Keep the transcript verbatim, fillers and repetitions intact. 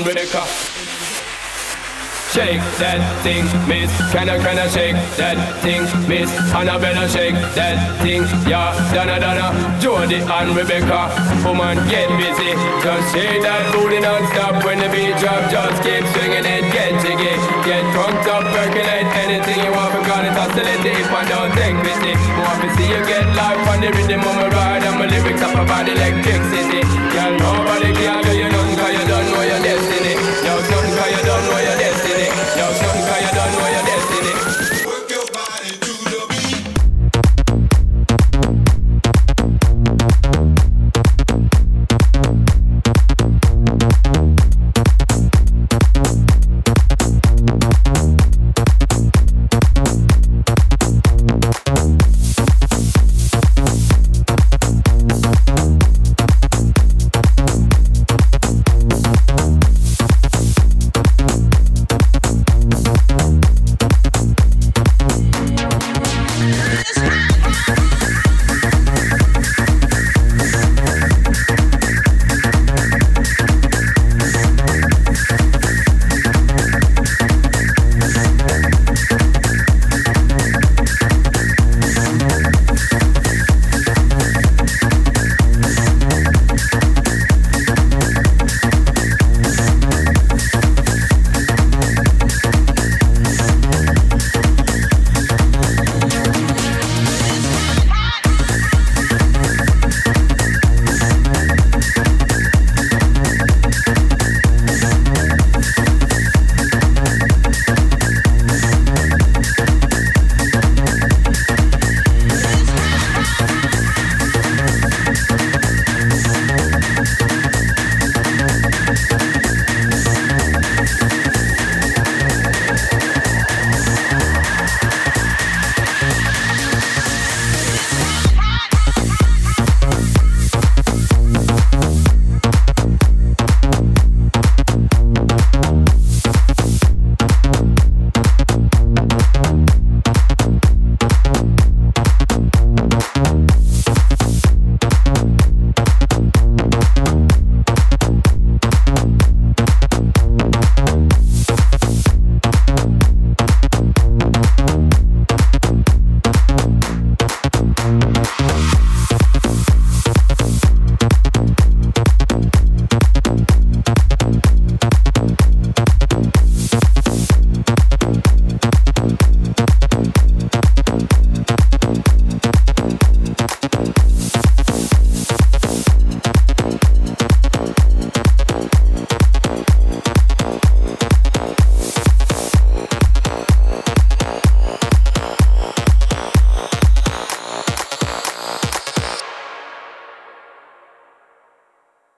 and Rebecca. Shake that thing, miss. Can I, can I shake that thing, miss? Annabella, shake that thing, yeah. Donna, Donna, Jody and Rebecca. Woman, get busy. Just shake that booty non-stop. When the beat drop, just keep swinging it. Get jiggy, get drunk up, percolate. Anything you want, because it's oscillating. If I don't take pity, want to see you get life on the rhythm of my ride. And my lyrics up about electricity. Girl, nobody can